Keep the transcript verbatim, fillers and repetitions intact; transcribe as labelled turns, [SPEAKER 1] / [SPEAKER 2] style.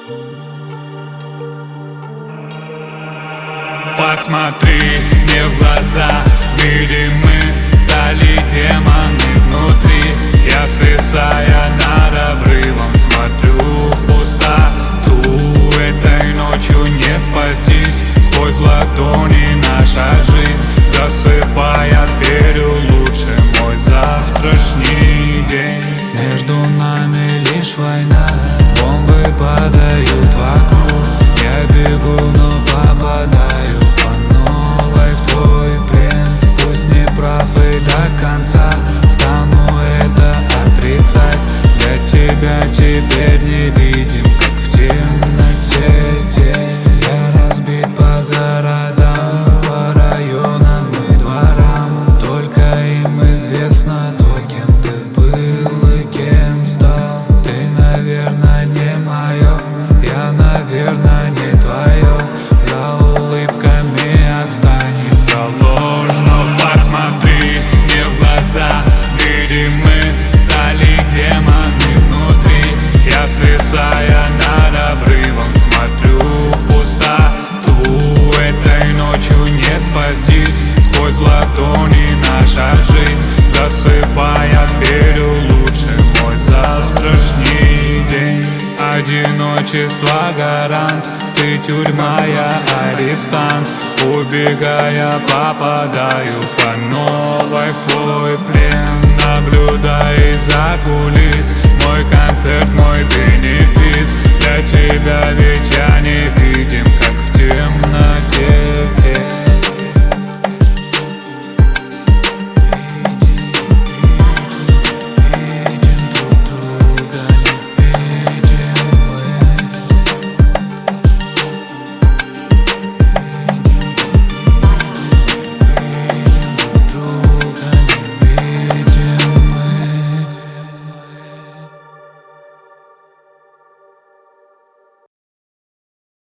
[SPEAKER 1] Посмотри мне в глаза, видим мы стали демоны внутри. Я, свисая над обрывом, смотрю в пустоту. Этой ночью не спастись, сквозь ладони наша жизнь засыпает. Верю, лучше мой завтрашний день. Между нами лишь война, бомбы падают вокруг. Я бегу, но попадаю по новой в твой плен. Пусть не прав и до конца, стану это отрицать. Для тебя теперь не видим, как в темноте тень. Я разбит по городам, по районам и дворам. Только им известно то, кем ты был и кем стал. Ты, наверное, не мое, я, наверное, не твое. За улыбками останется ложь. Но посмотри мне в глаза, видим мы стали демоны внутри. Я, свисая над обрывом, смотрю в пустоту. Этой ночью не спастись, сквозь ладони наша жизнь засыпает. Верю, лучше мой завтрашний день. Одиночество гарант, ты тюрьма, я арестант. Убегая, попадаю по новой в твой плен. Наблюдай за кулис, мой концерт, мой бенефис.